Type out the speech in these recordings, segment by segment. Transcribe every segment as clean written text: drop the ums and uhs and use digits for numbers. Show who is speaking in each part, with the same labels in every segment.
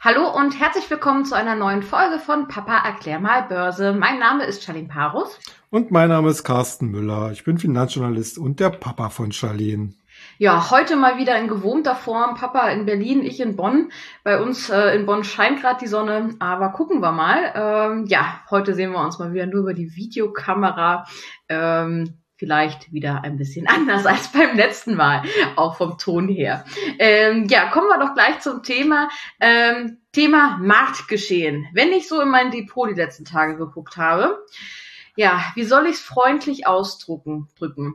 Speaker 1: Hallo und herzlich willkommen zu einer neuen Folge von Papa erklär mal Börse. Mein Name ist Charlene Parus.
Speaker 2: Und mein Name ist Carsten Müller. Ich bin Finanzjournalist und der Papa von Charlene.
Speaker 1: Ja, heute mal wieder in gewohnter Form. Papa in Berlin, ich in Bonn. Bei uns in Bonn scheint gerade die Sonne, aber gucken wir mal. Heute sehen wir uns mal wieder nur über die Videokamera. Vielleicht wieder ein bisschen anders als beim letzten Mal, auch vom Ton her. Kommen wir doch gleich zum Thema. Thema Marktgeschehen. Wenn ich so in mein Depot die letzten Tage geguckt habe, wie soll ich es freundlich drücken?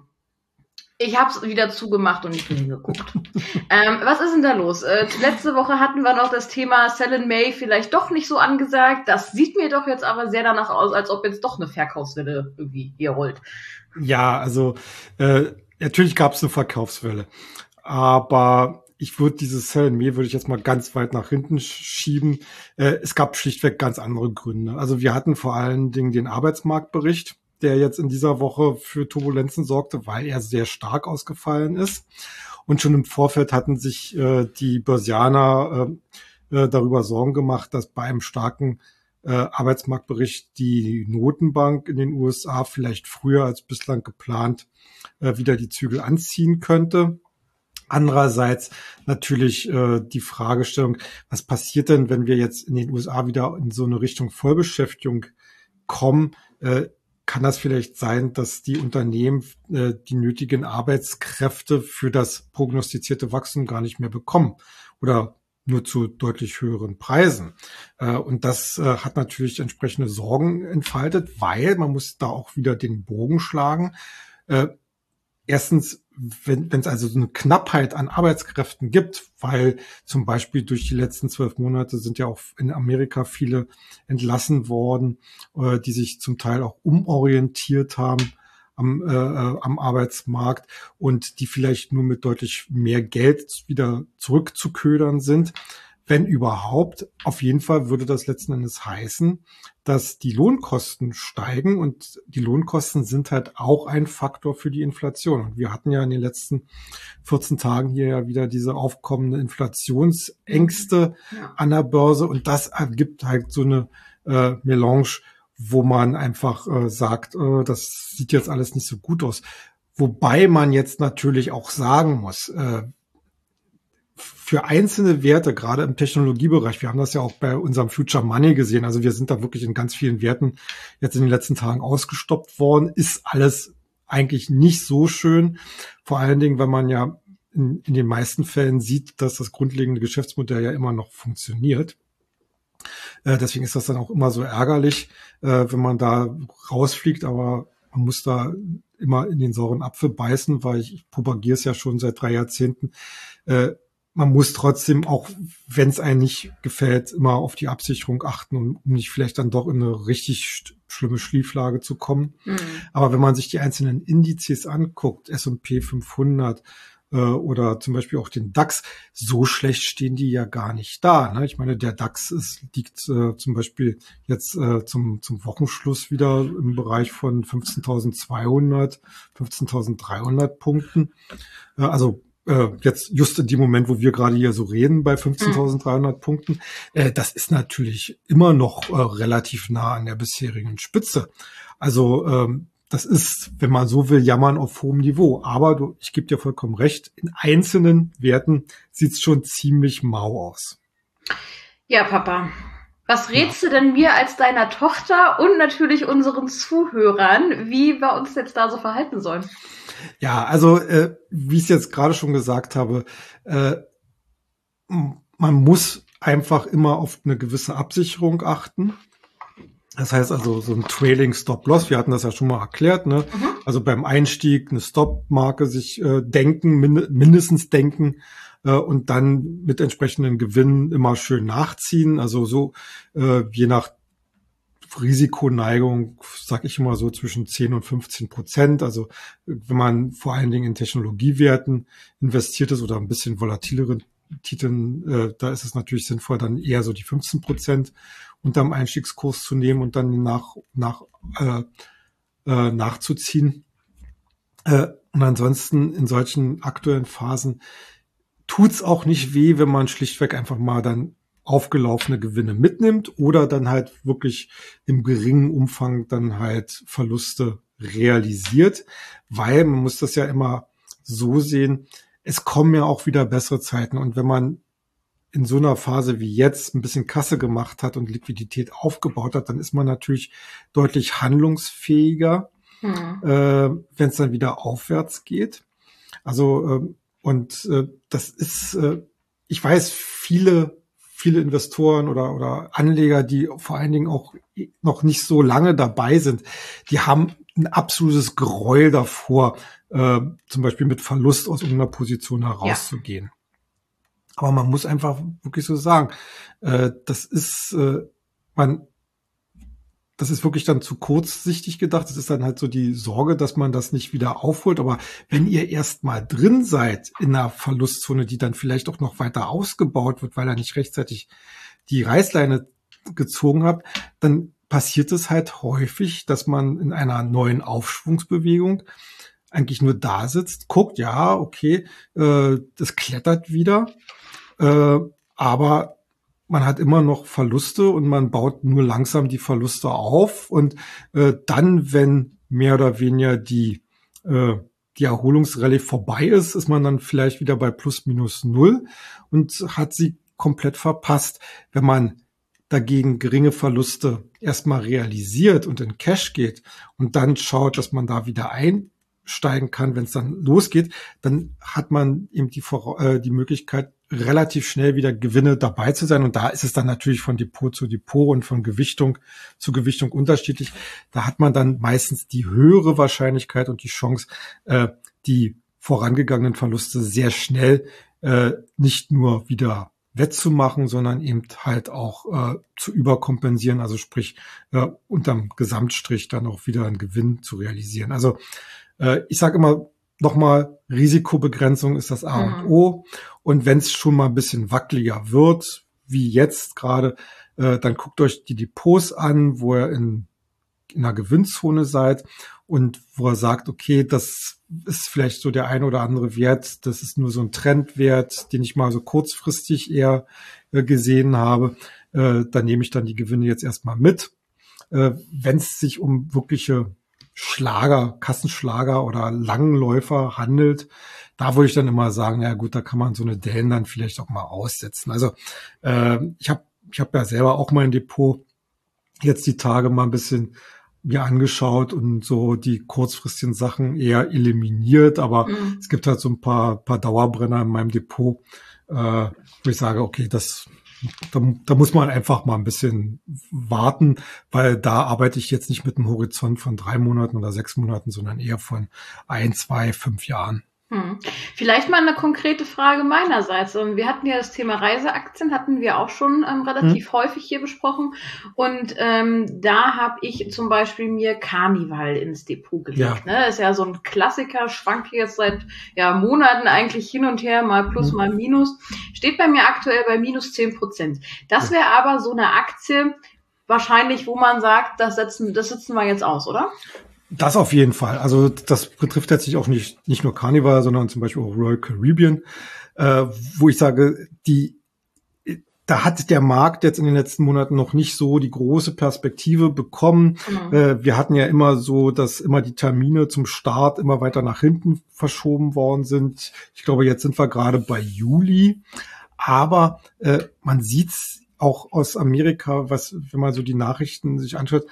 Speaker 1: Ich habe es wieder zugemacht und nicht mehr hingeguckt. Was ist denn da los? Letzte Woche hatten wir noch das Thema Sell in May vielleicht doch nicht so angesagt. Das sieht mir doch jetzt aber sehr danach aus, als ob jetzt doch eine Verkaufswelle irgendwie hier rollt.
Speaker 2: Ja, also natürlich gab es eine Verkaufswelle, aber ich würde dieses Sell in May würde ich jetzt mal ganz weit nach hinten schieben. Es gab schlichtweg ganz andere Gründe. Also wir hatten vor allen Dingen den Arbeitsmarktbericht, der jetzt in dieser Woche für Turbulenzen sorgte, weil er sehr stark ausgefallen ist. Und schon im Vorfeld hatten sich die Börsianer darüber Sorgen gemacht, dass bei einem starken Arbeitsmarktbericht die Notenbank in den USA vielleicht früher als bislang geplant wieder die Zügel anziehen könnte. Andererseits natürlich die Fragestellung, was passiert denn, wenn wir jetzt in den USA wieder in so eine Richtung Vollbeschäftigung kommen? Kann das vielleicht sein, dass die Unternehmen die nötigen Arbeitskräfte für das prognostizierte Wachstum gar nicht mehr bekommen oder nur zu deutlich höheren Preisen? Und das hat natürlich entsprechende Sorgen entfaltet, weil man muss da auch wieder den Bogen schlagen. Erstens, wenn es also so eine Knappheit an Arbeitskräften gibt, weil zum Beispiel durch die letzten 12 Monate sind ja auch in Amerika viele entlassen worden, die sich zum Teil auch umorientiert haben am Arbeitsmarkt und die vielleicht nur mit deutlich mehr Geld wieder zurückzuködern sind. Wenn überhaupt, auf jeden Fall würde das letzten Endes heißen, dass die Lohnkosten steigen und die Lohnkosten sind halt auch ein Faktor für die Inflation. Und wir hatten ja in den letzten 14 Tagen hier ja wieder diese aufkommende Inflationsängste an der Börse und das ergibt halt so eine Melange, wo man einfach sagt, das sieht jetzt alles nicht so gut aus. Wobei man jetzt natürlich auch sagen muss, für einzelne Werte, gerade im Technologiebereich, wir haben das ja auch bei unserem Future Money gesehen, also wir sind da wirklich in ganz vielen Werten jetzt in den letzten Tagen ausgestoppt worden, ist alles eigentlich nicht so schön, vor allen Dingen, wenn man ja in den meisten Fällen sieht, dass das grundlegende Geschäftsmodell ja immer noch funktioniert. Deswegen ist das dann auch immer so ärgerlich, wenn man da rausfliegt, aber man muss da immer in den sauren Apfel beißen, weil ich propagiere es ja schon seit 3 Jahrzehnten. Man muss trotzdem, auch wenn es einem nicht gefällt, immer auf die Absicherung achten, um nicht vielleicht dann doch in eine richtig schlimme Schieflage zu kommen. Mhm. Aber wenn man sich die einzelnen Indizes anguckt, S&P 500 oder zum Beispiel auch den DAX, so schlecht stehen die ja gar nicht da. Ne? Ich meine, der DAX liegt zum Beispiel jetzt zum Wochenschluss wieder im Bereich von 15.200, 15.300 Punkten. Jetzt just in dem Moment, wo wir gerade hier so reden, bei 15.300 Punkten, das ist natürlich immer noch relativ nah an der bisherigen Spitze. Also das ist, wenn man so will, Jammern auf hohem Niveau. Aber ich gebe dir vollkommen recht, in einzelnen Werten sieht's schon ziemlich mau aus.
Speaker 1: Ja, Papa. Was rätst du denn mir als deiner Tochter und natürlich unseren Zuhörern, wie wir uns jetzt da so verhalten sollen?
Speaker 2: Ja, also wie ich es jetzt gerade schon gesagt habe, man muss einfach immer auf eine gewisse Absicherung achten. Das heißt also so ein Trailing Stop-Loss, wir hatten das ja schon mal erklärt, ne? Mhm. Also beim Einstieg eine Stop-Marke sich mindestens denken und dann mit entsprechenden Gewinnen immer schön nachziehen. Also so je nach Risikoneigung, sag ich immer so zwischen 10 und 15%. Also wenn man vor allen Dingen in Technologiewerten investiert ist oder ein bisschen volatileren Titeln, da ist es natürlich sinnvoll, dann eher so die 15% unterm Einstiegskurs zu nehmen und dann nachzuziehen. Und ansonsten in solchen aktuellen Phasen tut's auch nicht weh, wenn man schlichtweg einfach mal dann aufgelaufene Gewinne mitnimmt oder dann halt wirklich im geringen Umfang dann halt Verluste realisiert, weil man muss das ja immer so sehen, es kommen ja auch wieder bessere Zeiten und wenn man in so einer Phase wie jetzt ein bisschen Kasse gemacht hat und Liquidität aufgebaut hat, dann ist man natürlich deutlich handlungsfähiger, wenn es dann wieder aufwärts geht. Also das ist, ich weiß, viele Investoren oder Anleger, die vor allen Dingen auch noch nicht so lange dabei sind, die haben ein absolutes Gräuel davor, zum Beispiel mit Verlust aus irgendeiner Position herauszugehen. Ja. Aber man muss einfach wirklich so sagen, das ist wirklich dann zu kurzsichtig gedacht. Das ist dann halt so die Sorge, dass man das nicht wieder aufholt. Aber wenn ihr erst mal drin seid in einer Verlustzone, die dann vielleicht auch noch weiter ausgebaut wird, weil er nicht rechtzeitig die Reißleine gezogen hat, dann passiert es halt häufig, dass man in einer neuen Aufschwungsbewegung eigentlich nur da sitzt, guckt, ja, okay, das klettert wieder, aber man hat immer noch Verluste und man baut nur langsam die Verluste auf und dann, wenn mehr oder weniger die Erholungsrallye vorbei ist, ist man dann vielleicht wieder bei plus minus null und hat sie komplett verpasst. Wenn man dagegen geringe Verluste erstmal realisiert und in Cash geht und dann schaut, dass man da wieder einsteigen kann, wenn es dann losgeht, dann hat man eben die Möglichkeit, relativ schnell wieder Gewinne dabei zu sein. Und da ist es dann natürlich von Depot zu Depot und von Gewichtung zu Gewichtung unterschiedlich. Da hat man dann meistens die höhere Wahrscheinlichkeit und die Chance, die vorangegangenen Verluste sehr schnell nicht nur wieder wettzumachen, sondern eben halt auch zu überkompensieren, also sprich unterm Gesamtstrich dann auch wieder einen Gewinn zu realisieren. Also ich sage immer nochmal, Risikobegrenzung ist das A und O. Und wenn es schon mal ein bisschen wackeliger wird, wie jetzt gerade, dann guckt euch die Depots an, wo ihr in einer Gewinnzone seid und wo er sagt, okay, das ist vielleicht so der ein oder andere Wert, das ist nur so ein Trendwert, den ich mal so kurzfristig eher gesehen habe, da nehme ich dann die Gewinne jetzt erstmal mit. Wenn es sich um wirkliche Kassenschlager oder Langläufer handelt, da würde ich dann immer sagen, ja gut, da kann man so eine Dellen dann vielleicht auch mal aussetzen. Also ich hab ja selber auch mein Depot jetzt die Tage mal ein bisschen mir angeschaut und so die kurzfristigen Sachen eher eliminiert, aber es gibt halt so ein paar Dauerbrenner in meinem Depot, wo ich sage, okay, da muss man einfach mal ein bisschen warten, weil da arbeite ich jetzt nicht mit einem Horizont von 3 Monaten oder 6 Monaten, sondern eher von 1, 2, 5 Jahren.
Speaker 1: Vielleicht mal eine konkrete Frage meinerseits. Wir hatten ja das Thema Reiseaktien, hatten wir auch schon relativ häufig hier besprochen. Und da habe ich zum Beispiel mir Carnival ins Depot gelegt. Ja. Ne? Ist ja so ein Klassiker, schwankt jetzt seit Monaten eigentlich hin und her, mal plus, mal minus. Steht bei mir aktuell bei minus 10%. Das wäre aber so eine Aktie wahrscheinlich, wo man sagt, das sitzen wir jetzt aus, oder?
Speaker 2: Das auf jeden Fall. Also das betrifft jetzt auch nicht nur Carnival, sondern zum Beispiel auch Royal Caribbean, wo ich sage, da hat der Markt jetzt in den letzten Monaten noch nicht so die große Perspektive bekommen. Wir hatten ja immer so, dass immer die Termine zum Start immer weiter nach hinten verschoben worden sind. Ich glaube, jetzt sind wir gerade bei Juli. Aber man sieht's auch aus Amerika, wenn man so die Nachrichten sich anschaut,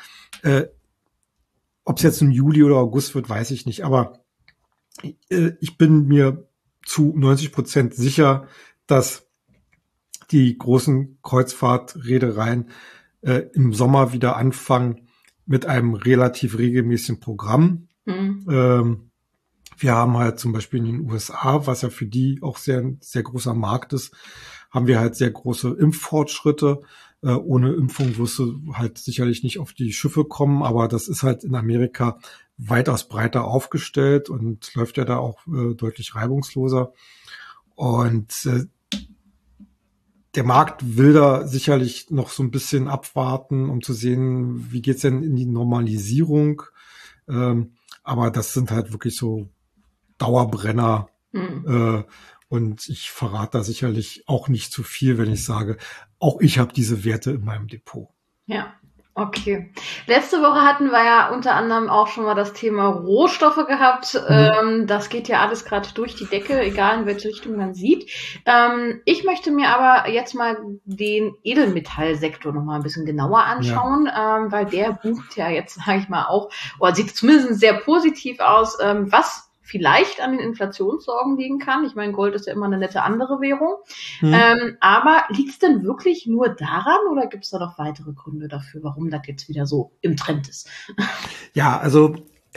Speaker 2: ob es jetzt im Juli oder August wird, weiß ich nicht. Aber ich bin mir zu 90% sicher, dass die großen Kreuzfahrtreedereien im Sommer wieder anfangen mit einem relativ regelmäßigen Programm. Wir haben halt zum Beispiel in den USA, was ja für die auch sehr großer Markt ist, haben wir halt sehr große Impffortschritte. Ohne Impfung wirst du halt sicherlich nicht auf die Schiffe kommen, aber das ist halt in Amerika weitaus breiter aufgestellt und läuft ja da auch deutlich reibungsloser. Und der Markt will da sicherlich noch so ein bisschen abwarten, um zu sehen, wie geht's denn in die Normalisierung. Aber das sind halt wirklich so Dauerbrenner. Und ich verrate da sicherlich auch nicht zu viel, wenn ich sage, auch ich habe diese Werte in meinem Depot.
Speaker 1: Ja, okay. Letzte Woche hatten wir ja unter anderem auch schon mal das Thema Rohstoffe gehabt. Das geht ja alles gerade durch die Decke, egal in welche Richtung man sieht. Ich möchte mir aber jetzt mal den Edelmetallsektor noch mal ein bisschen genauer anschauen, weil der bucht ja jetzt, sage ich mal, auch, oder sieht zumindest sehr positiv aus, was vielleicht an den Inflationssorgen liegen kann. Ich meine, Gold ist ja immer eine nette andere Währung. Aber liegt es denn wirklich nur daran oder gibt es da noch weitere Gründe dafür, warum das jetzt wieder so im Trend ist?
Speaker 2: Ja, also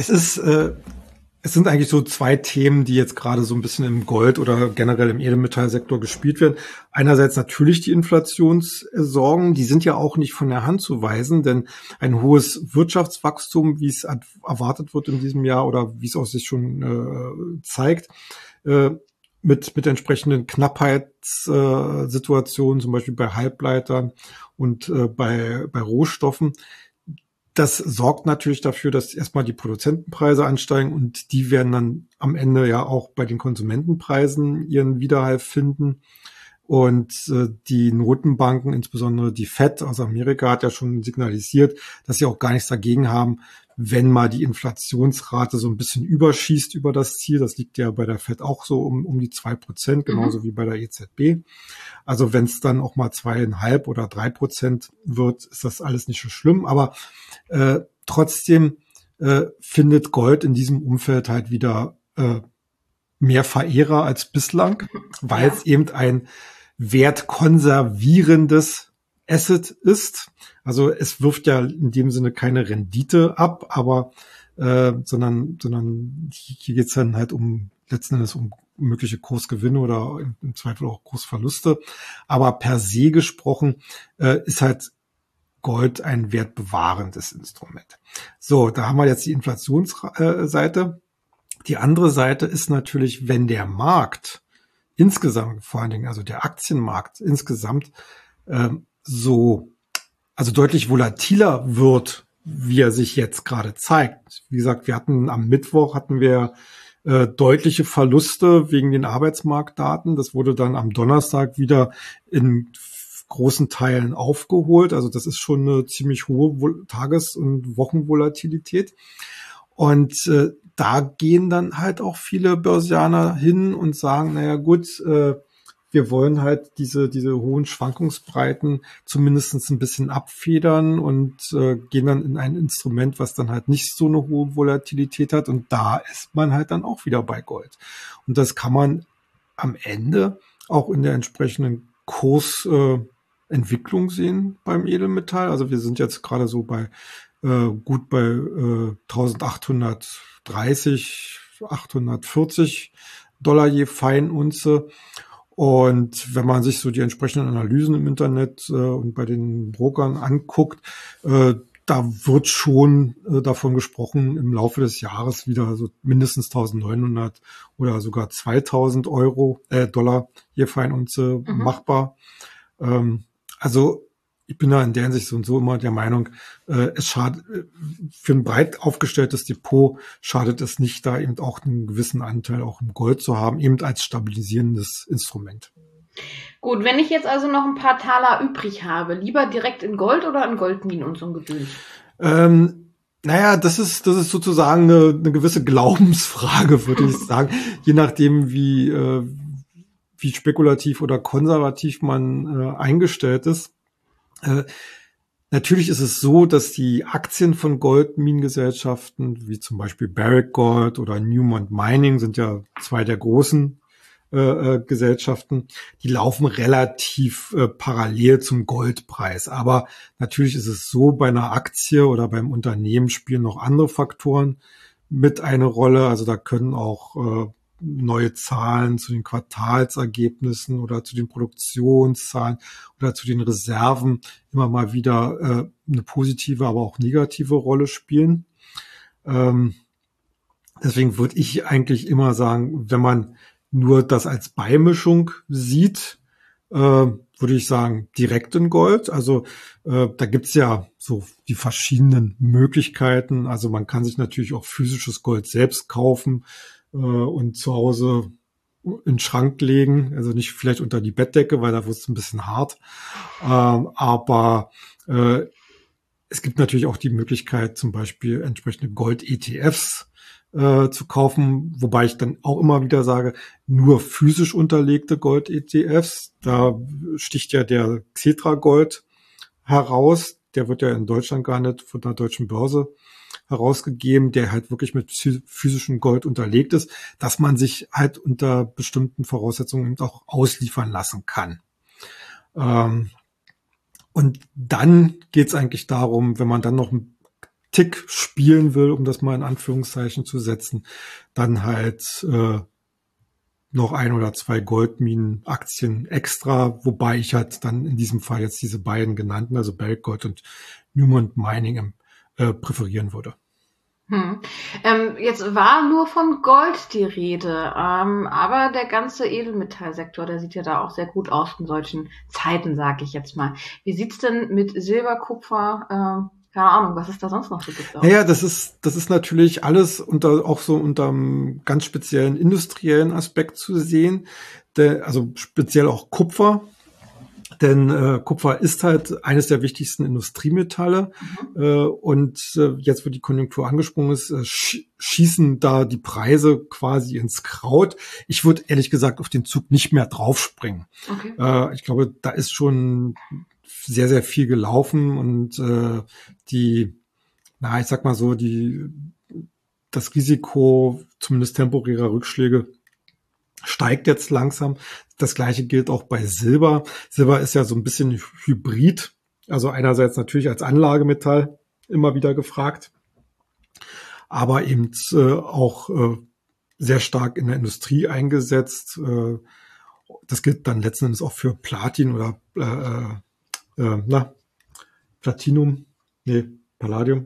Speaker 2: es sind eigentlich so zwei Themen, die jetzt gerade so ein bisschen im Gold oder generell im Edelmetallsektor gespielt werden. Einerseits natürlich die Inflationssorgen, die sind ja auch nicht von der Hand zu weisen, denn ein hohes Wirtschaftswachstum, wie es erwartet wird in diesem Jahr oder wie es auch sich schon zeigt, mit entsprechenden Knappheitssituationen, zum Beispiel bei Halbleitern und bei Rohstoffen. Das sorgt natürlich dafür, dass erstmal die Produzentenpreise ansteigen und die werden dann am Ende ja auch bei den Konsumentenpreisen ihren Widerhall finden. Und die Notenbanken, insbesondere die Fed aus Amerika, hat ja schon signalisiert, dass sie auch gar nichts dagegen haben, wenn mal die Inflationsrate so ein bisschen überschießt über das Ziel. Das liegt ja bei der Fed auch so um die 2%, genauso wie bei der EZB. Also wenn es dann auch mal 2,5 oder 3% wird, ist das alles nicht so schlimm. Aber trotzdem findet Gold in diesem Umfeld halt wieder mehr Verehrer als bislang, weil es eben ein wertkonservierendes Asset ist. Also es wirft ja in dem Sinne keine Rendite ab, aber sondern hier geht's dann halt letzten Endes um mögliche Kursgewinne oder im Zweifel auch Kursverluste. Aber per se gesprochen ist halt Gold ein wertbewahrendes Instrument. So, da haben wir jetzt die Inflationsseite. Die andere Seite ist natürlich, wenn der Markt insgesamt, vor allen Dingen also der Aktienmarkt insgesamt also deutlich volatiler wird, wie er sich jetzt gerade zeigt. Wie gesagt, am Mittwoch hatten wir deutliche Verluste wegen den Arbeitsmarktdaten. Das wurde dann am Donnerstag wieder in großen Teilen aufgeholt. Also das ist schon eine ziemlich hohe Tages- und Wochenvolatilität. Und da gehen dann halt auch viele Börsianer hin und sagen, naja gut, wir wollen halt diese hohen Schwankungsbreiten zumindest ein bisschen abfedern und gehen dann in ein Instrument, was dann halt nicht so eine hohe Volatilität hat. Und da ist man halt dann auch wieder bei Gold. Und das kann man am Ende auch in der entsprechenden Kursentwicklung sehen beim Edelmetall. Also wir sind jetzt gerade so gut bei 1830, 840 Dollar je Feinunze. Und wenn man sich so die entsprechenden Analysen im Internet und bei den Brokern anguckt, da wird schon davon gesprochen, im Laufe des Jahres wieder so mindestens 1900 oder sogar 2000 Dollar je Feinunze machbar. Also ich bin da in der Hinsicht so und so immer der Meinung, es schadet, für ein breit aufgestelltes Depot schadet es nicht, da eben auch einen gewissen Anteil auch im Gold zu haben, eben als stabilisierendes Instrument.
Speaker 1: Gut, wenn ich jetzt also noch ein paar Taler übrig habe, lieber direkt in Gold oder in Goldminen und so ein Gedöns?
Speaker 2: Naja, das ist sozusagen eine gewisse Glaubensfrage, würde ich sagen, je nachdem, wie spekulativ oder konservativ man eingestellt ist. Natürlich ist es so, dass die Aktien von Goldminengesellschaften, wie zum Beispiel Barrick Gold oder Newmont Mining, sind ja zwei der großen Gesellschaften, die laufen relativ parallel zum Goldpreis. Aber natürlich ist es so, bei einer Aktie oder beim Unternehmen spielen noch andere Faktoren mit eine Rolle. Also da können auch neue Zahlen zu den Quartalsergebnissen oder zu den Produktionszahlen oder zu den Reserven immer mal wieder eine positive, aber auch negative Rolle spielen. Deswegen würde ich eigentlich immer sagen, wenn man nur das als Beimischung sieht, würde ich sagen, direkt in Gold. Also da gibt's ja so die verschiedenen Möglichkeiten. Also man kann sich natürlich auch physisches Gold selbst kaufen und zu Hause in den Schrank legen, also nicht vielleicht unter die Bettdecke, weil da wird es ein bisschen hart. Aber es gibt natürlich auch die Möglichkeit, zum Beispiel entsprechende Gold-ETFs zu kaufen, wobei ich dann auch immer wieder sage, nur physisch unterlegte Gold-ETFs. Da sticht ja der Xetra Gold heraus. Der wird ja in Deutschland gar nicht von der deutschen Börse herausgegeben, der halt wirklich mit physischem Gold unterlegt ist, dass man sich halt unter bestimmten Voraussetzungen auch ausliefern lassen kann. Und dann geht's eigentlich darum, wenn man dann noch einen Tick spielen will, um das mal in Anführungszeichen zu setzen, dann halt noch 1 oder 2 Goldminenaktien extra, wobei ich halt dann in diesem Fall jetzt diese beiden genannten, also Barrick Gold und Newmont Mining präferieren würde.
Speaker 1: Jetzt war nur von Gold die Rede, aber der ganze Edelmetallsektor, der sieht ja da auch sehr gut aus in solchen Zeiten, sage ich jetzt mal. Wie sieht's denn mit Silber, Kupfer, keine Ahnung, was es da sonst noch so gibt?
Speaker 2: Naja, das ist natürlich alles auch so unter einem ganz speziellen industriellen Aspekt zu sehen, also speziell auch Kupfer. Denn Kupfer ist halt eines der wichtigsten Industriemetalle. Und jetzt, wo die Konjunktur angesprungen ist, schießen da die Preise quasi ins Kraut. Ich würde ehrlich gesagt auf den Zug nicht mehr draufspringen. Okay. Ich glaube, da ist schon sehr, sehr viel gelaufen und ich sag mal so, das Risiko, zumindest temporärer Rückschläge, steigt jetzt langsam. Das Gleiche gilt auch bei Silber. Silber ist ja so ein bisschen hybrid. Also einerseits natürlich als Anlagemetall immer wieder gefragt, aber eben auch sehr stark in der Industrie eingesetzt. Das gilt dann letzten Endes auch für Platin oder Platinum, Palladium.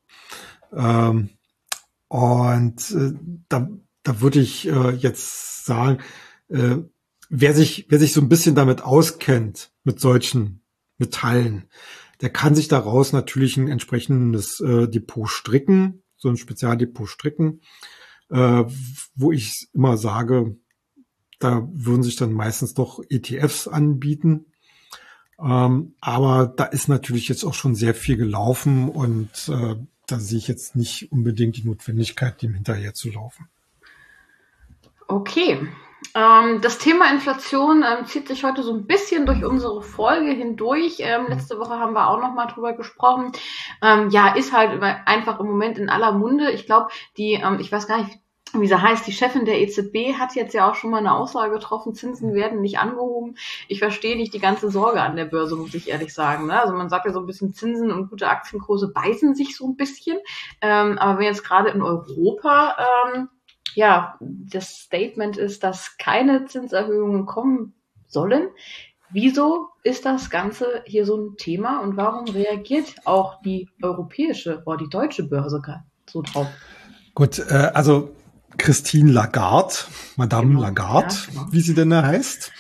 Speaker 2: Da würde ich jetzt sagen, wer sich so ein bisschen damit auskennt, mit solchen Metallen, der kann sich daraus natürlich ein entsprechendes Depot stricken, so ein Spezialdepot stricken, wo ich immer sage, da würden sich dann meistens doch ETFs anbieten. Aber da ist natürlich jetzt auch schon sehr viel gelaufen und da sehe ich jetzt nicht unbedingt die Notwendigkeit, dem hinterher zu laufen.
Speaker 1: Okay. Das Thema Inflation zieht sich heute so ein bisschen durch unsere Folge hindurch. Letzte Woche haben wir auch noch mal drüber gesprochen. Ist halt einfach im Moment in aller Munde. Ich glaube, ich weiß gar nicht, wie sie heißt, die Chefin der EZB hat jetzt ja auch schon mal eine Aussage getroffen, Zinsen werden nicht angehoben. Ich verstehe nicht die ganze Sorge an der Börse, muss ich ehrlich sagen. Ne? Also man sagt ja so ein bisschen, Zinsen und gute Aktienkurse beißen sich so ein bisschen. Aber wenn jetzt gerade in Europa das Statement ist, dass keine Zinserhöhungen kommen sollen, wieso ist das Ganze hier so ein Thema und warum reagiert auch die europäische oder die deutsche Börse so drauf?
Speaker 2: Gut, also Christine Lagarde, Madame Lagarde, wie sie denn da heißt,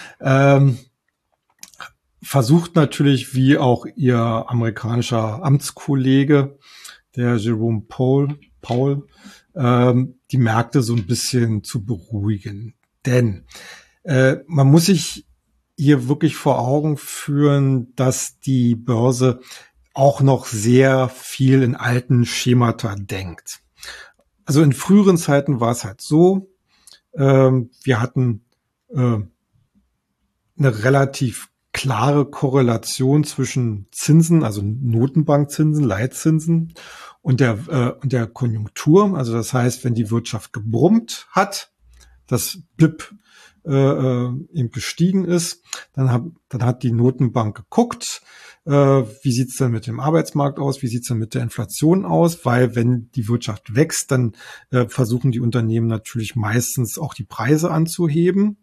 Speaker 2: versucht natürlich, wie auch ihr amerikanischer Amtskollege, der Jerome Powell, die Märkte so ein bisschen zu beruhigen. Denn man muss sich hier wirklich vor Augen führen, dass die Börse auch noch sehr viel in alten Schemata denkt. Also in früheren Zeiten war es halt so, wir hatten eine relativ klare Korrelation zwischen Zinsen, also Notenbankzinsen, Leitzinsen und der Konjunktur. Also das heißt, wenn die Wirtschaft gebrummt hat, das BIP eben gestiegen ist, dann hat die Notenbank geguckt, wie sieht's denn mit dem Arbeitsmarkt aus, wie sieht's denn mit der Inflation aus, weil wenn die Wirtschaft wächst, dann versuchen die Unternehmen natürlich meistens auch die Preise anzuheben.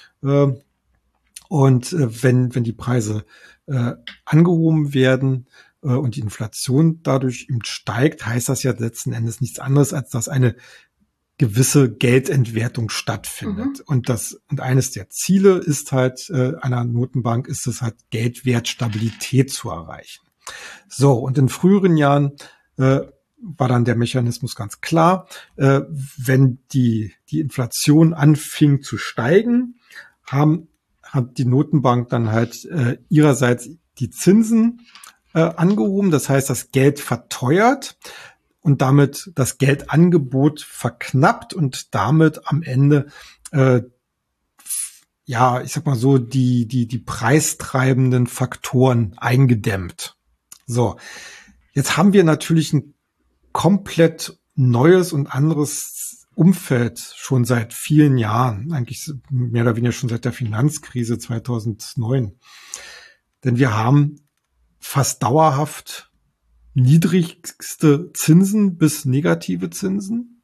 Speaker 2: Und wenn die Preise angehoben werden und die Inflation dadurch eben steigt, heißt das ja letzten Endes nichts anderes, als dass eine gewisse Geldentwertung stattfindet. Und eines der Ziele ist halt einer Notenbank ist es halt, Geldwertstabilität zu erreichen. So, und in früheren Jahren war dann der Mechanismus ganz klar. Wenn die Inflation anfing zu steigen, hat die Notenbank dann halt ihrerseits die Zinsen angehoben. Das heißt, das Geld verteuert und damit das Geldangebot verknappt und damit am Ende ich sag mal so, die preistreibenden Faktoren eingedämmt. So. Jetzt haben wir natürlich ein komplett neues und anderes Umfeld schon seit vielen Jahren. Eigentlich mehr oder weniger schon seit der Finanzkrise 2009. Denn wir haben fast dauerhaft niedrigste Zinsen bis negative Zinsen.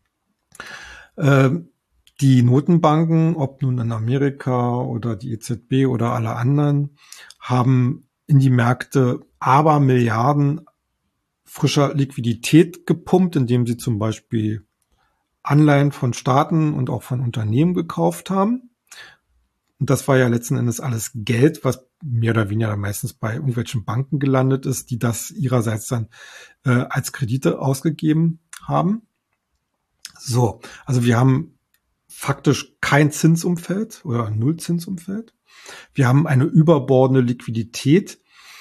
Speaker 2: Die Notenbanken, ob nun in Amerika oder die EZB oder alle anderen, haben in die Märkte Abermilliarden frischer Liquidität gepumpt, indem sie zum Beispiel Anleihen von Staaten und auch von Unternehmen gekauft haben. Und das war ja letzten Endes alles Geld, was mehr oder weniger meistens bei irgendwelchen Banken gelandet ist, die das ihrerseits dann als Kredite ausgegeben haben. So, also wir haben faktisch kein Zinsumfeld oder Nullzinsumfeld. Wir haben eine überbordende Liquidität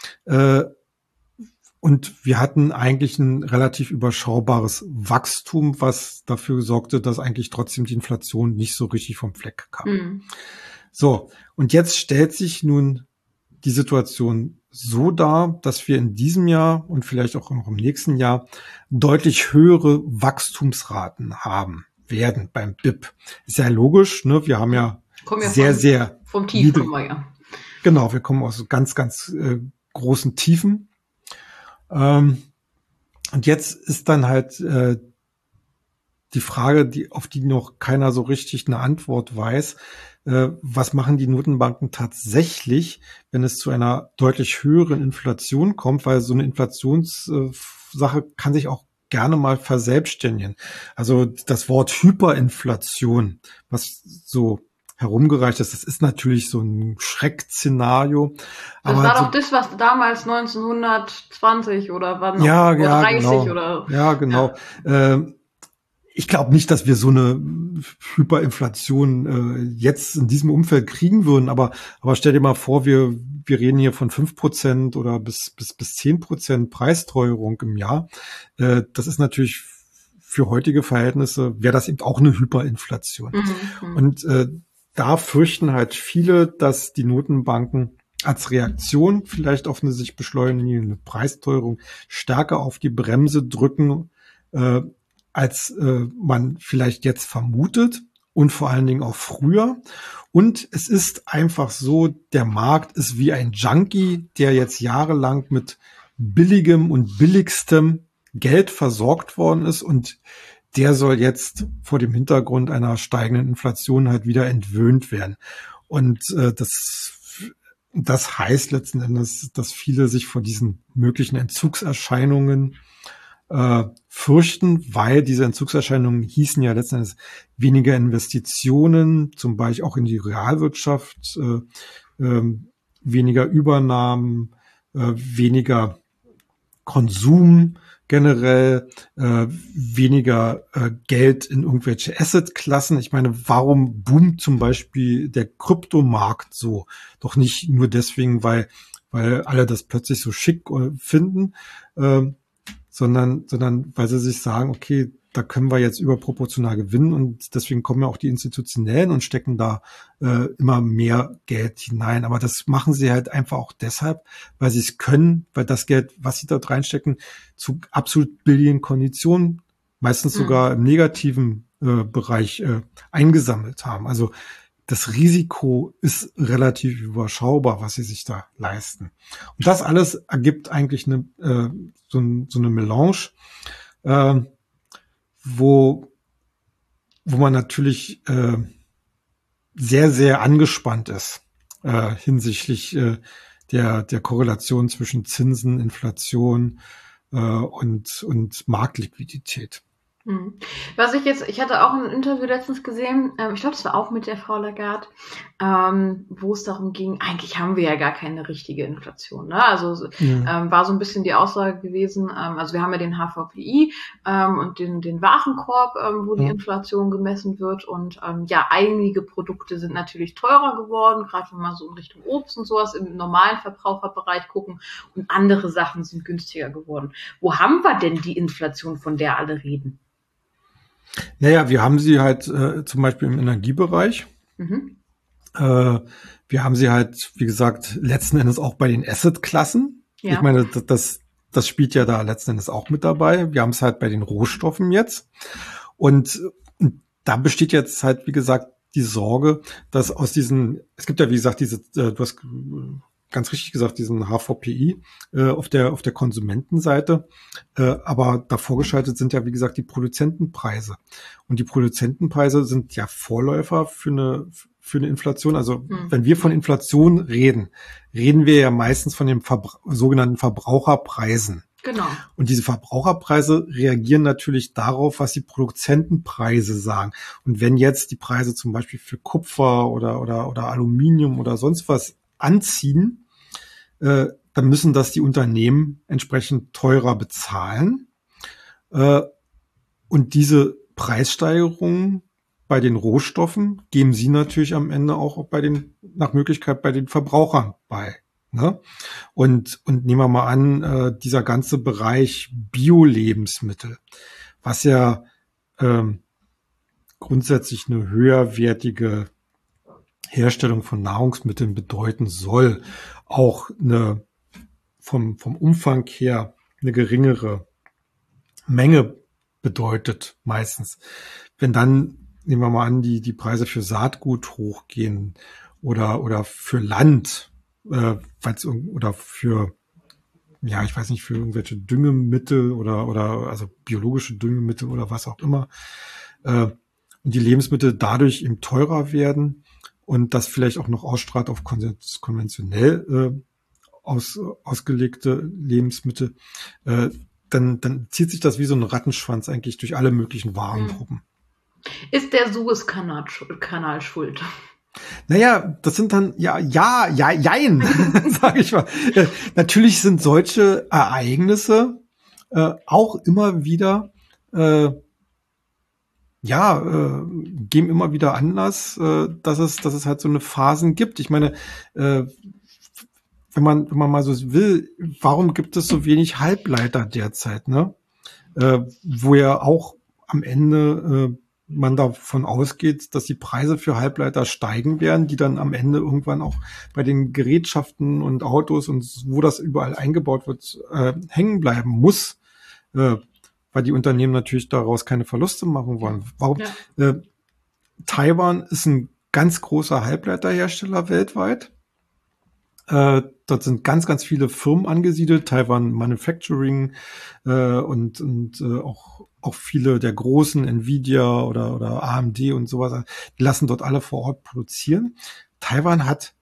Speaker 2: und wir hatten eigentlich ein relativ überschaubares Wachstum, was dafür sorgte, dass eigentlich trotzdem die Inflation nicht so richtig vom Fleck kam. Mhm. So, und jetzt stellt sich nun die Situation so dar, dass wir in diesem Jahr und vielleicht auch noch im nächsten Jahr deutlich höhere Wachstumsraten haben werden beim BIP. Ist ja logisch, ne? Wir haben ja sehr
Speaker 1: vom Tief kommen wir ja.
Speaker 2: Genau, wir kommen aus ganz, ganz großen Tiefen. Und jetzt ist dann halt die Frage, auf die noch keiner so richtig eine Antwort weiß. Was machen die Notenbanken tatsächlich, wenn es zu einer deutlich höheren Inflation kommt? Weil so eine Inflationssache kann sich auch gerne mal verselbstständigen. Also das Wort Hyperinflation, was so herumgereicht ist, das ist natürlich so ein Schreckszenario.
Speaker 1: Das war doch das, was damals 1920 oder wann?
Speaker 2: Ja,
Speaker 1: oder
Speaker 2: ja,
Speaker 1: 30
Speaker 2: genau.
Speaker 1: Oder?
Speaker 2: Ja, genau. Ja. Ich glaube nicht, dass wir so eine Hyperinflation jetzt in diesem Umfeld kriegen würden, aber stell dir mal vor, wir reden hier von 5% oder bis 10% Preisteuerung im Jahr. Das ist natürlich für heutige Verhältnisse, wäre das eben auch eine Hyperinflation. Mhm. Und da fürchten halt viele, dass die Notenbanken als Reaktion vielleicht auf eine sich beschleunigende Preisteuerung stärker auf die Bremse drücken, als man vielleicht jetzt vermutet und vor allen Dingen auch früher. Und es ist einfach so, der Markt ist wie ein Junkie, der jetzt jahrelang mit billigem und billigstem Geld versorgt worden ist und der soll jetzt vor dem Hintergrund einer steigenden Inflation halt wieder entwöhnt werden. Und das heißt letzten Endes, dass viele sich vor diesen möglichen Entzugserscheinungen fürchten, weil diese Entzugserscheinungen hießen ja letzten Endes weniger Investitionen, zum Beispiel auch in die Realwirtschaft, weniger Übernahmen, weniger Konsum generell, weniger Geld in irgendwelche Assetklassen. Ich meine, warum boomt zum Beispiel der Kryptomarkt so? Doch nicht nur deswegen, weil alle das plötzlich so schick finden, sondern weil sie sich sagen, okay, da können wir jetzt überproportional gewinnen und deswegen kommen ja auch die Institutionellen und stecken da immer mehr Geld hinein. Aber das machen sie halt einfach auch deshalb, weil sie es können, weil das Geld, was sie dort reinstecken, zu absolut billigen Konditionen, meistens sogar im negativen Bereich eingesammelt haben. Also das Risiko ist relativ überschaubar, was sie sich da leisten. Und das alles ergibt eigentlich so eine Melange, wo man natürlich sehr, sehr angespannt ist hinsichtlich der Korrelation zwischen Zinsen, Inflation und Marktliquidität.
Speaker 1: Mhm. Ich hatte auch ein Interview letztens gesehen, ich glaube, das war auch mit der Frau Lagarde, wo es darum ging, eigentlich haben wir ja gar keine richtige Inflation, ne? Also war so ein bisschen die Aussage gewesen, also wir haben ja den HVPI und den Warenkorb, wo die Inflation gemessen wird und ja, einige Produkte sind natürlich teurer geworden, gerade wenn wir so in Richtung Obst und sowas im normalen Verbraucherbereich gucken und andere Sachen sind günstiger geworden. Wo haben wir denn die Inflation, von der alle reden?
Speaker 2: Naja, wir haben sie halt zum Beispiel im Energiebereich. Wir haben sie halt, wie gesagt, letzten Endes auch bei den Asset-Klassen. Ja. Ich meine, das spielt ja da letzten Endes auch mit dabei. Wir haben es halt bei den Rohstoffen jetzt. Und da besteht jetzt halt, wie gesagt, die Sorge, dass aus diesen, es gibt ja, wie gesagt, du hast ganz richtig gesagt, diesen HVPI auf der Konsumentenseite. Aber davor geschaltet sind ja, wie gesagt, die Produzentenpreise. Und die Produzentenpreise sind ja Vorläufer für eine Inflation. Also wenn wir von Inflation reden wir ja meistens von den sogenannten Verbraucherpreisen.
Speaker 1: Genau.
Speaker 2: Und diese Verbraucherpreise reagieren natürlich darauf, was die Produzentenpreise sagen. Und wenn jetzt die Preise zum Beispiel für Kupfer oder Aluminium oder sonst was anziehen, dann müssen das die Unternehmen entsprechend teurer bezahlen. Und diese Preissteigerungen bei den Rohstoffen geben sie natürlich am Ende auch nach Möglichkeit bei den Verbrauchern bei. Ne? Und nehmen wir mal an, dieser ganze Bereich Bio-Lebensmittel, was ja grundsätzlich eine höherwertige Herstellung von Nahrungsmitteln bedeuten soll, auch vom Umfang her eine geringere Menge bedeutet meistens. Wenn dann, nehmen wir mal an, die Preise für Saatgut hochgehen oder für Land, oder für, ja, ich weiß nicht, für irgendwelche Düngemittel oder also biologische Düngemittel oder was auch immer, und die Lebensmittel dadurch eben teurer werden, und das vielleicht auch noch ausstrahlt auf konventionell ausgelegte Lebensmittel, dann zieht sich das wie so ein Rattenschwanz eigentlich durch alle möglichen Warengruppen.
Speaker 1: Ist der Suezkanal schuld?
Speaker 2: Naja, das sind dann, jein, sage ich mal. Natürlich sind solche Ereignisse auch immer wieder geben immer wieder Anlass, dass es halt so eine Phasen gibt. Ich meine, wenn man mal so will, warum gibt es so wenig Halbleiter derzeit, ne? Wo ja auch am Ende man davon ausgeht, dass die Preise für Halbleiter steigen werden, die dann am Ende irgendwann auch bei den Gerätschaften und Autos und wo das überall eingebaut wird, hängen bleiben muss. Weil die Unternehmen natürlich daraus keine Verluste machen wollen. Warum? Ja. Taiwan ist ein ganz großer Halbleiterhersteller weltweit. Dort sind ganz, ganz viele Firmen angesiedelt, Taiwan Manufacturing und auch viele der großen, Nvidia oder AMD und sowas, die lassen dort alle vor Ort produzieren. Taiwan hat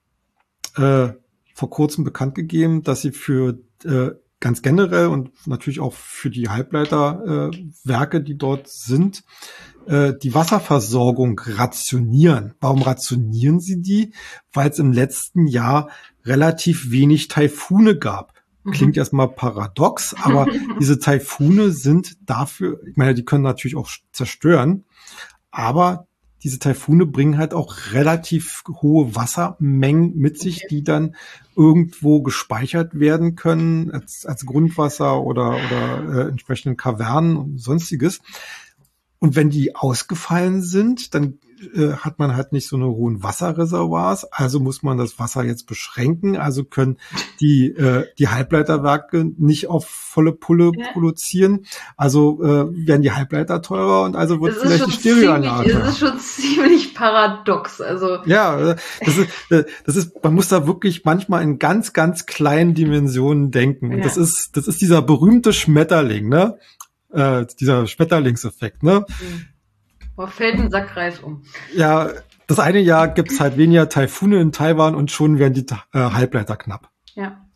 Speaker 2: vor kurzem bekannt gegeben, dass sie für ganz generell und natürlich auch für die Halbleiterwerke, die dort sind, die Wasserversorgung rationieren. Warum rationieren sie die? Weil es im letzten Jahr relativ wenig Taifune gab. Klingt erstmal paradox, aber diese Taifune sind dafür, ich meine, die können natürlich auch zerstören, aber diese Taifune bringen halt auch relativ hohe Wassermengen mit sich, die dann irgendwo gespeichert werden können als Grundwasser oder entsprechenden Kavernen und sonstiges. Und wenn die ausgefallen sind, dann hat man halt nicht so eine hohen Wasserreservoirs, also muss man das Wasser jetzt beschränken, also können die Halbleiterwerke nicht auf volle Pulle produzieren, also werden die Halbleiter teurer und also wird vielleicht die Stereoanlage.
Speaker 1: Das ist schon ziemlich paradox, also.
Speaker 2: Ja, das ist, man muss da wirklich manchmal in ganz, ganz kleinen Dimensionen denken. Und das ist dieser berühmte Schmetterling, ne? Dieser Schmetterlingseffekt, ne?
Speaker 1: Fällt ein Sack Reis um.
Speaker 2: Ja, das eine Jahr gibt's halt weniger Taifune in Taiwan und schon werden die Halbleiter knapp.
Speaker 1: Ja.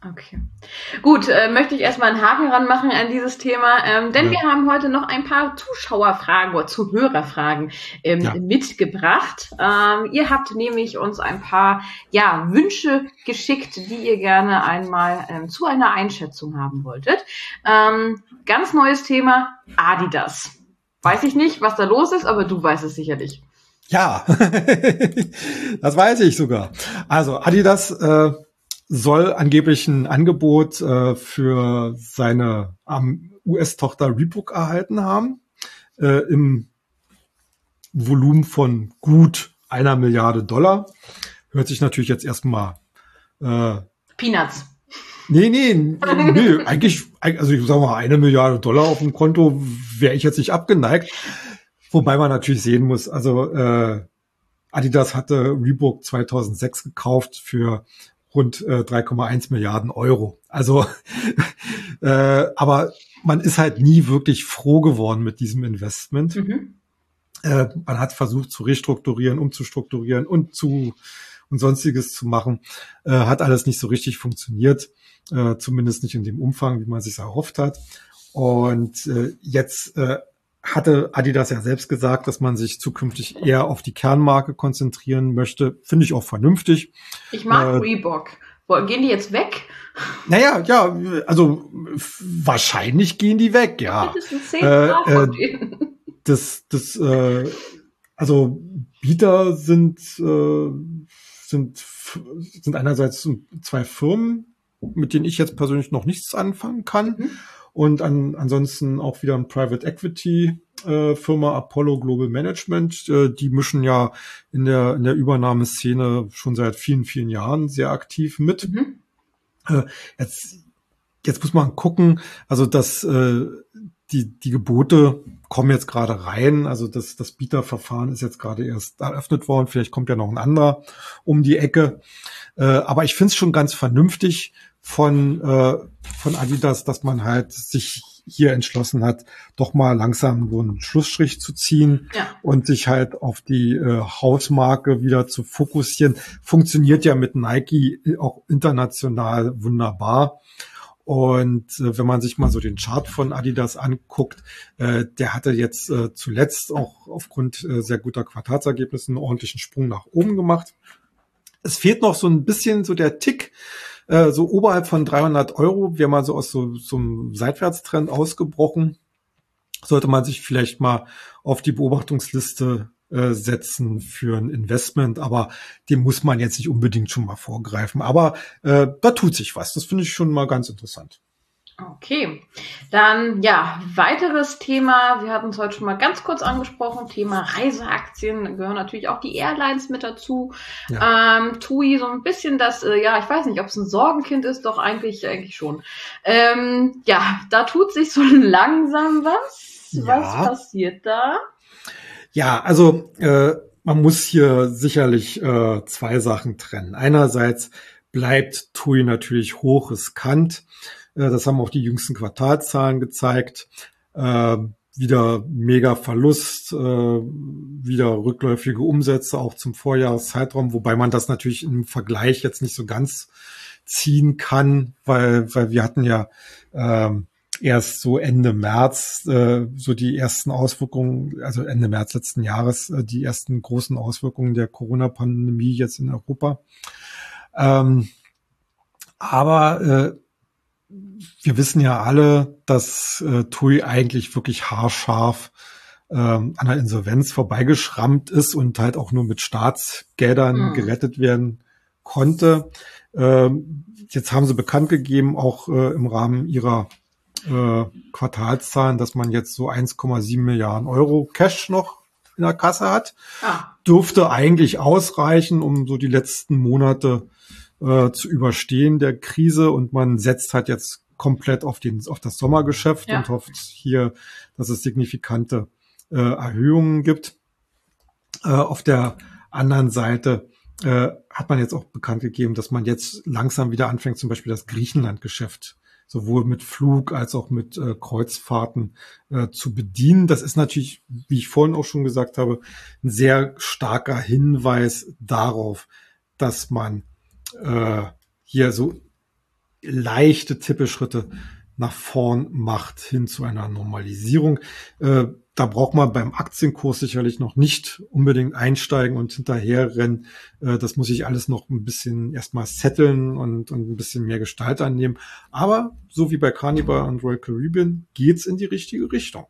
Speaker 1: Okay. Gut, möchte ich erstmal einen Haken ranmachen an dieses Thema, denn wir haben heute noch ein paar Zuschauerfragen oder Zuhörerfragen mitgebracht. Ihr habt nämlich uns ein paar Wünsche geschickt, die ihr gerne einmal zu einer Einschätzung haben wolltet. Ganz neues Thema, Adidas. Weiß ich nicht, was da los ist, aber du weißt es sicherlich.
Speaker 2: Ja, das weiß ich sogar. Also Adidas soll angeblich ein Angebot für seine US-Tochter Reebok erhalten haben, im Volumen von gut $1 Milliarde. Hört sich natürlich jetzt erstmal
Speaker 1: Peanuts.
Speaker 2: Nee, eigentlich, also ich sag mal, $1 Milliarde auf dem Konto wäre ich jetzt nicht abgeneigt. Wobei man natürlich sehen muss, also Adidas hatte Reebok 2006 gekauft für rund 3,1 Milliarden Euro. Also, aber man ist halt nie wirklich froh geworden mit diesem Investment.
Speaker 1: Mhm.
Speaker 2: Man hat versucht zu restrukturieren, umzustrukturieren und sonstiges zu machen. Hat alles nicht so richtig funktioniert, zumindest nicht in dem Umfang, wie man sich erhofft hat. Und jetzt hatte Adidas ja selbst gesagt, dass man sich zukünftig eher auf die Kernmarke konzentrieren möchte. Finde ich auch vernünftig.
Speaker 1: Ich mag Reebok. Gehen die jetzt weg?
Speaker 2: Naja, ja, also wahrscheinlich gehen die weg, ja. Also Bieter sind einerseits 2 Firmen, mit denen ich jetzt persönlich noch nichts anfangen kann.
Speaker 1: Mhm.
Speaker 2: Und ansonsten auch wieder ein Private Equity Firma Apollo Global Management. Die mischen ja in der Übernahmeszene schon seit vielen, vielen Jahren sehr aktiv mit.
Speaker 1: Mhm.
Speaker 2: Jetzt muss man gucken, also dass die Gebote kommen jetzt gerade rein. Also das Bieterverfahren ist jetzt gerade erst eröffnet worden. Vielleicht kommt ja noch ein anderer um die Ecke. Aber ich finde es schon ganz vernünftig von Adidas, dass man halt sich hier entschlossen hat, doch mal langsam so einen Schlussstrich zu ziehen und sich halt auf die Hausmarke wieder zu fokussieren. Funktioniert ja mit Nike auch international wunderbar. Und wenn man sich mal so den Chart von Adidas anguckt, der hatte jetzt zuletzt auch aufgrund sehr guter Quartalsergebnisse einen ordentlichen Sprung nach oben gemacht. Es fehlt noch so ein bisschen so der Tick, so oberhalb von 300 Euro, wäre mal so aus so einem Seitwärtstrend ausgebrochen, sollte man sich vielleicht mal auf die Beobachtungsliste setzen für ein Investment, aber dem muss man jetzt nicht unbedingt schon mal vorgreifen. Aber da tut sich was. Das finde ich schon mal ganz interessant.
Speaker 1: Okay, dann weiteres Thema. Wir hatten es heute schon mal ganz kurz angesprochen. Thema Reiseaktien. Da gehören natürlich auch die Airlines mit dazu. Ja. TUI so ein bisschen das, ich weiß nicht, ob es ein Sorgenkind ist, doch eigentlich schon. Da tut sich so langsam was. Ja. Was passiert da?
Speaker 2: Ja, also man muss hier sicherlich 2 Sachen trennen. Einerseits bleibt TUI natürlich hochriskant. Das haben auch die jüngsten Quartalzahlen gezeigt. Wieder mega Verlust, wieder rückläufige Umsätze auch zum Vorjahreszeitraum, wobei man das natürlich im Vergleich jetzt nicht so ganz ziehen kann, weil wir hatten ja erst so Ende März so die ersten Auswirkungen, also Ende März letzten Jahres, die ersten großen Auswirkungen der Corona-Pandemie jetzt in Europa. Aber wir wissen ja alle, dass TUI eigentlich wirklich haarscharf an der Insolvenz vorbeigeschrammt ist und halt auch nur mit Staatsgeldern gerettet werden konnte. Jetzt haben sie bekannt gegeben, auch im Rahmen ihrer Quartalszahlen, dass man jetzt so 1,7 Milliarden Euro Cash noch in der Kasse hat. Dürfte eigentlich ausreichen, um so die letzten Monate zu überstehen der Krise, und man setzt halt jetzt komplett auf das Sommergeschäft und hofft hier, dass es signifikante Erhöhungen gibt. Auf der anderen Seite hat man jetzt auch bekannt gegeben, dass man jetzt langsam wieder anfängt, zum Beispiel das Griechenland-Geschäft sowohl mit Flug als auch mit Kreuzfahrten zu bedienen. Das ist natürlich, wie ich vorhin auch schon gesagt habe, ein sehr starker Hinweis darauf, dass man hier so leichte Tippelschritte nach vorn macht hin zu einer Normalisierung. Da braucht man beim Aktienkurs sicherlich noch nicht unbedingt einsteigen und hinterherrennen. Das muss ich alles noch ein bisschen erstmal setteln und ein bisschen mehr Gestalt annehmen. Aber so wie bei Carnival und Royal Caribbean geht's in die richtige Richtung.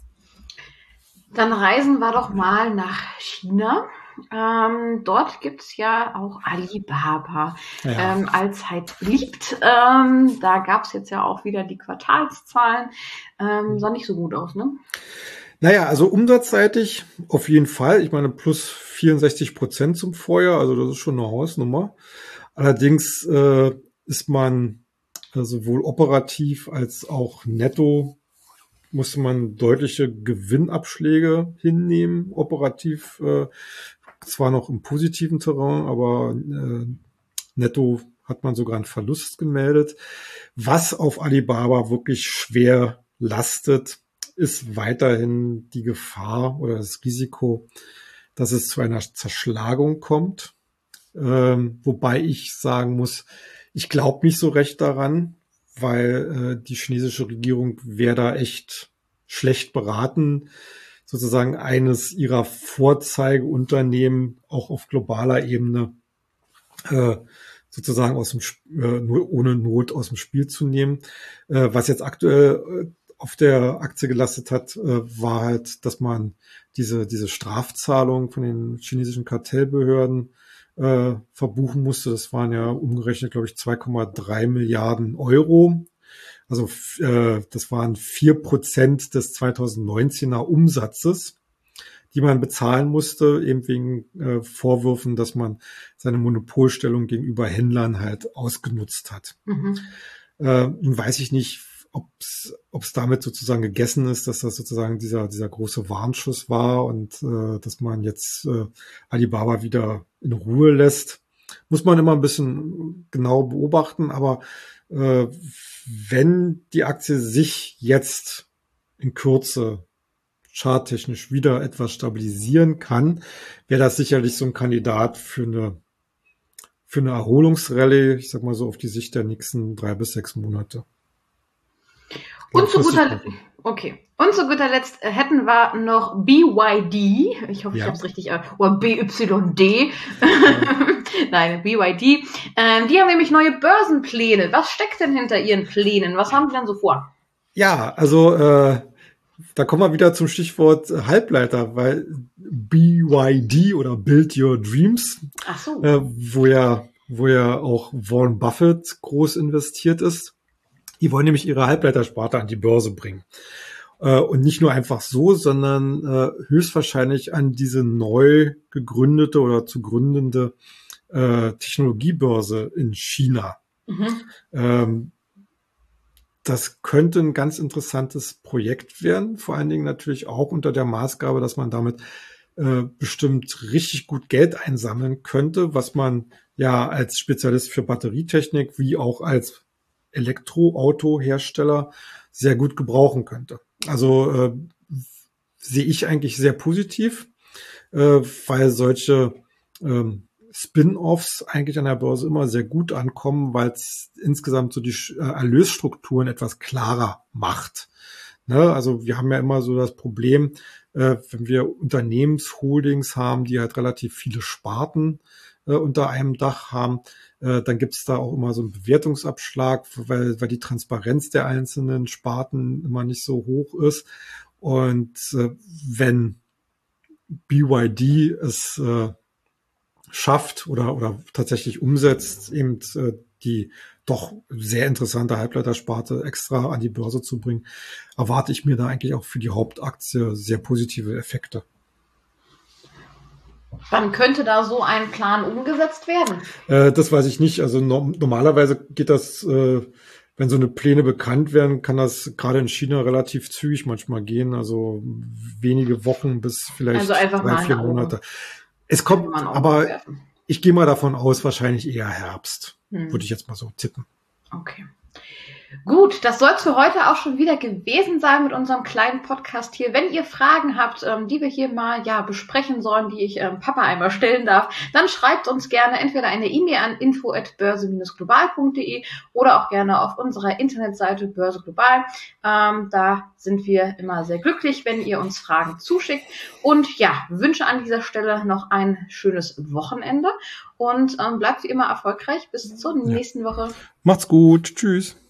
Speaker 1: Dann reisen wir doch mal nach China. Dort gibt's ja auch Alibaba,
Speaker 2: Ja.
Speaker 1: allzeit beliebt. Da gab's jetzt ja auch wieder die Quartalszahlen. Sah nicht so gut aus, ne?
Speaker 2: Naja, also umsatzseitig auf jeden Fall. Ich meine, plus 64% zum Vorjahr, also das ist schon eine Hausnummer. Allerdings ist man sowohl operativ als auch netto musste man deutliche Gewinnabschläge hinnehmen. Operativ zwar noch im positiven Terrain, aber netto hat man sogar einen Verlust gemeldet. Was auf Alibaba wirklich schwer lastet, ist weiterhin die Gefahr oder das Risiko, dass es zu einer Zerschlagung kommt. Wobei ich sagen muss, ich glaube nicht so recht daran, weil die chinesische Regierung wäre da echt schlecht beraten, sozusagen eines ihrer Vorzeigeunternehmen auch auf globaler Ebene sozusagen nur ohne Not aus dem Spiel zu nehmen. Was jetzt aktuell auf der Aktie gelastet hat, war halt, dass man diese Strafzahlung von den chinesischen Kartellbehörden verbuchen musste. Das waren ja umgerechnet, glaube ich, 2,3 Milliarden Euro. Also das waren 4% des 2019er Umsatzes, die man bezahlen musste, eben wegen Vorwürfen, dass man seine Monopolstellung gegenüber Händlern halt ausgenutzt hat. Nun weiß ich nicht, ob es damit sozusagen gegessen ist, dass das sozusagen dieser große Warnschuss war und dass man jetzt Alibaba wieder in Ruhe lässt. Muss man immer ein bisschen genau beobachten, aber wenn die Aktie sich jetzt in Kürze charttechnisch wieder etwas stabilisieren kann, wäre das sicherlich so ein Kandidat für eine Erholungsrallye, ich sag mal so auf die Sicht der nächsten 3 bis 6 Monate.
Speaker 1: Und zu guter Letzt hätten wir noch BYD. Ich hoffe, ich habe es richtig, oder BYD. Nein, BYD. Die haben nämlich neue Börsenpläne. Was steckt denn hinter ihren Plänen? Was haben die denn so vor?
Speaker 2: Ja, also da kommen wir wieder zum Stichwort Halbleiter, weil BYD oder Build Your Dreams,
Speaker 1: ach so.
Speaker 2: wo ja auch Warren Buffett groß investiert ist, die wollen nämlich ihre Halbleitersparte an die Börse bringen. Und nicht nur einfach so, sondern höchstwahrscheinlich an diese neu gegründete oder zu gründende Technologiebörse in China. Das könnte ein ganz interessantes Projekt werden, vor allen Dingen natürlich auch unter der Maßgabe, dass man damit bestimmt richtig gut Geld einsammeln könnte, was man ja als Spezialist für Batterietechnik wie auch als Elektroautohersteller sehr gut gebrauchen könnte. Also sehe ich eigentlich sehr positiv, weil solche Spin-offs eigentlich an der Börse immer sehr gut ankommen, weil es insgesamt so die Erlösstrukturen etwas klarer macht. Ne? Also wir haben ja immer so das Problem, wenn wir Unternehmensholdings haben, die halt relativ viele Sparten unter einem Dach haben, dann gibt es da auch immer so einen Bewertungsabschlag, weil die Transparenz der einzelnen Sparten immer nicht so hoch ist. Und wenn BYD es schafft oder tatsächlich umsetzt, eben die doch sehr interessante Halbleitersparte extra an die Börse zu bringen, erwarte ich mir da eigentlich auch für die Hauptaktie sehr positive Effekte.
Speaker 1: Wann könnte da so ein Plan umgesetzt werden?
Speaker 2: Das weiß ich nicht. Also normalerweise geht das, wenn so eine Pläne bekannt werden, kann das gerade in China relativ zügig manchmal gehen. Also wenige Wochen bis vielleicht 3-4 Monate. Es kommt, aber ich gehe mal davon aus, wahrscheinlich eher Herbst. Würde ich jetzt mal so tippen.
Speaker 1: Okay. Gut, das soll es für heute auch schon wieder gewesen sein mit unserem kleinen Podcast hier. Wenn ihr Fragen habt, die wir hier mal besprechen sollen, die ich Papa einmal stellen darf, dann schreibt uns gerne entweder eine E-Mail an info@börse-global.de oder auch gerne auf unserer Internetseite Börse Global. Da sind wir immer sehr glücklich, wenn ihr uns Fragen zuschickt. Und ja, wünsche an dieser Stelle noch ein schönes Wochenende und bleibt wie immer erfolgreich. Bis zur nächsten Woche.
Speaker 2: Macht's gut. Tschüss.